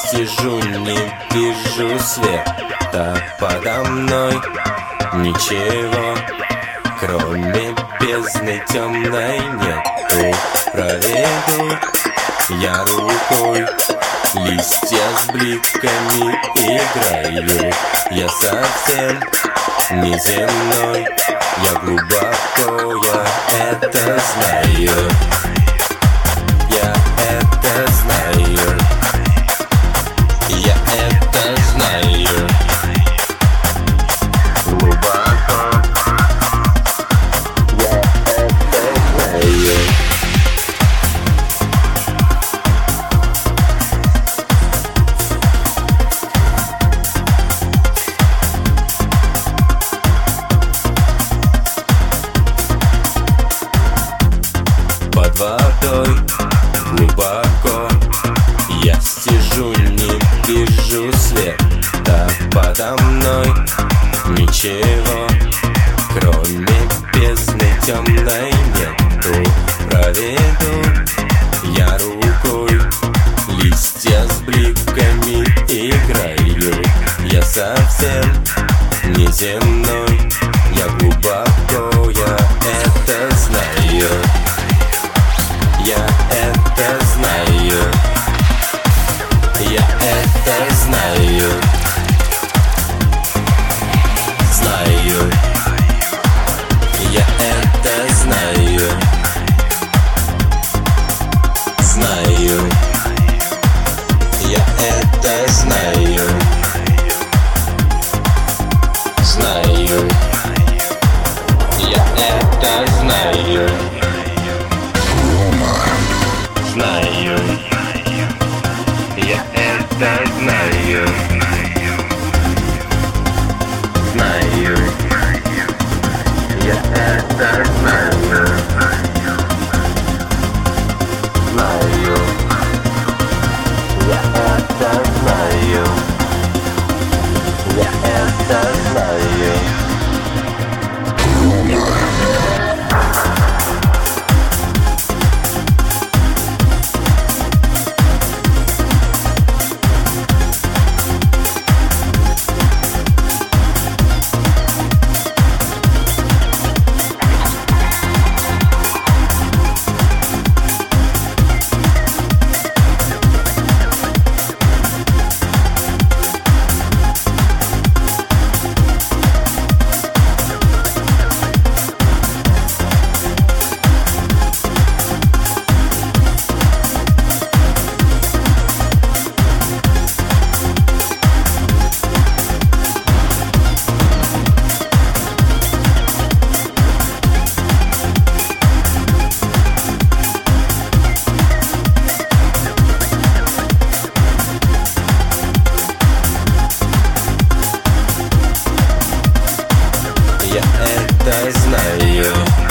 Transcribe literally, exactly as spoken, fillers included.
сижу, не вижу света подо мной. Ничего, кроме бездны темной нету. Проведу я рукой, листья с бликами играю. Я совсем не земной, я глубоко, я это знаю. Я это знаю. Я это знаю. Глубоко. Я это знаю. Под водой глубоко я сижу, не вижу света подо мной. Ничего, кроме бездны темной нету. Проведу я рукой, листья с бликами играю. Я совсем не земной, я глубоко, я это знаю. Я это знаю. Я это знаю. Знаю. Я это знаю. Знаю. Я это знаю. Знаю. Я это знаю. Знаю. Я это знаю. Знаю. Я это знаю. Знаю. Я это знаю. Я это знаю. Я это знаю.